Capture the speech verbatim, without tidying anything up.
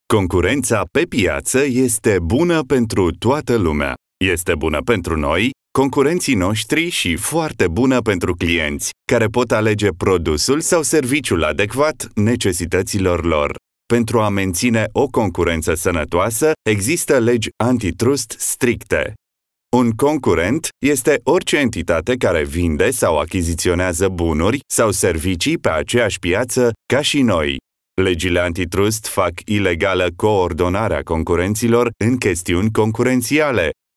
Concurența pe piață este bună pentru toată lumea. Este bună pentru noi, concurenții noștri și foarte bună pentru clienți, care pot alege produsul sau serviciul adecvat necesităților lor. Pentru a menține o concurență sănătoasă, există legi antitrust stricte. Un concurent este orice entitate care vinde sau achiziționează bunuri sau servicii pe aceeași piață ca și noi. Legile antitrust fac ilegală coordonarea concurenților în chestiuni concurențiale,